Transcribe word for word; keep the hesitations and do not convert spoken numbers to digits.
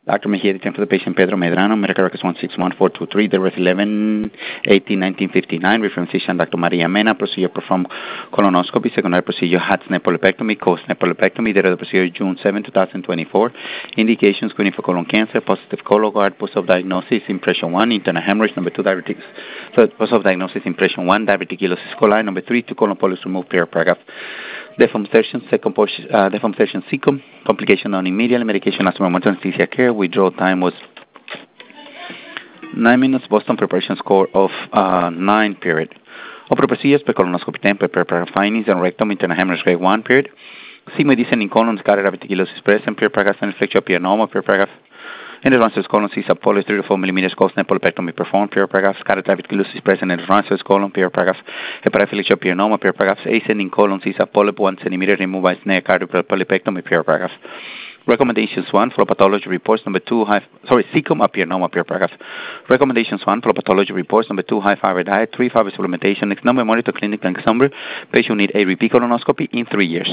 Doctor Mejia, time for the patient Pedro Medrano, medical records one six one four two three, there was eleven eighteen nineteen fifty-nine, reference physician Doctor Maria Mena, procedure performed colonoscopy, secondary procedure had snapolipectomy, co-snapolipectomy, there was the procedure June seventh, twenty twenty-four, indications screening for colon cancer, positive Cologuard, post-op diagnosis, impression one, internal hemorrhage, number two, diabetes, so post-op diagnosis, impression one, diverticulosis coli, number three, two colon polyps removed, per paragraph. Deformation, second portion, uh, deformation cecum, complication non immediate, medication last moment anesthesia care, withdrawal time was nine minutes, Boston preparation score of uh, nine period. Opera procedures per colonoscopy ten per paragraph findings and rectum internal hemorrhage grade one period. Sigmoid descending colon, scarred diverticulosis present per paragraph and inflection appear normal per paragraph. In the transverse colon, C subfolio three to four millimeters, co-snapolipectomy performed, per paragraph. Scarred diverticulosis present in the transverse colon, per paragraph. Hepatophilic appear normal, per paragraph. Ascending colon, C subpolyp one centimeter, removed by snare cardiopolipectomy, per paragraph. Recommendations one, flow pathology reports. Number two, high, sorry, cecum appear normal, per paragraph. Recommendations one, flow pathology reports. Number two, high fiber diet. Three, fiber supplementation. Next number, monitor clinic and number. Patient need a repeat colonoscopy in three years.